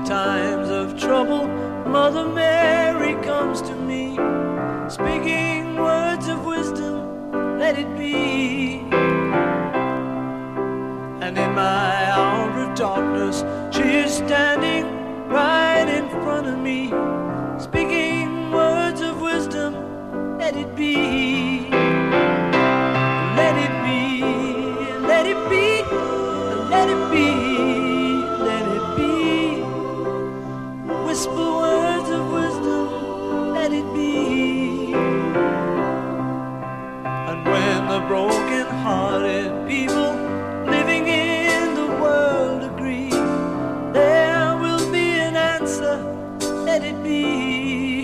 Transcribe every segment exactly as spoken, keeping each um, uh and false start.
times of trouble, Mother Mary comes to me, speaking words of wisdom, let it be. And in my hour of darkness, she is standing right in front of me, speaking words of wisdom, let it be. Let it be, let it be, let it be, let it be. Whisper words of wisdom, let it be. And when the broken-hearted people living in the world agree, there will be an answer, let it be.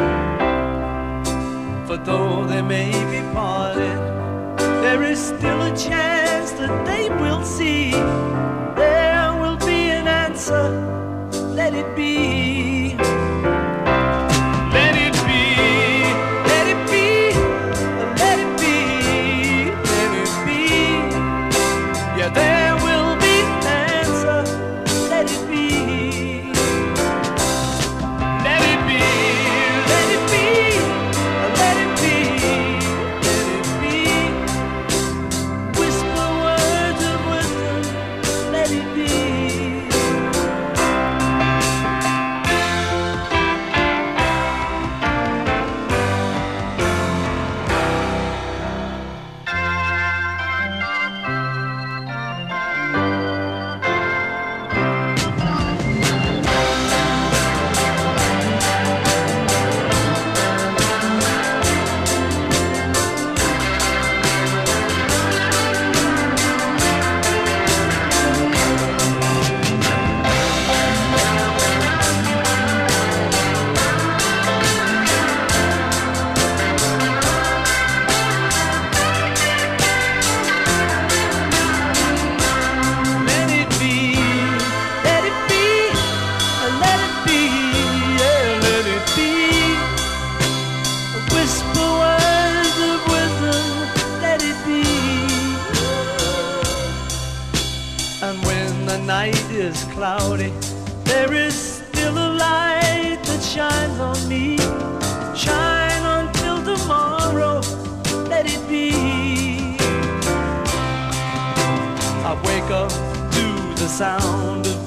For though they may be parted, there is still a chance that they will see. There will be an answer, let it be. Let it be, let it be, let it be, let it be. Yeah, there will be an answer, let it be. Let it be, let it be, let it be, let it be. Whisper words of wisdom, let it be. Is cloudy, there is still a light that shines on me. Shine until tomorrow, let it be. I wake up to the sound of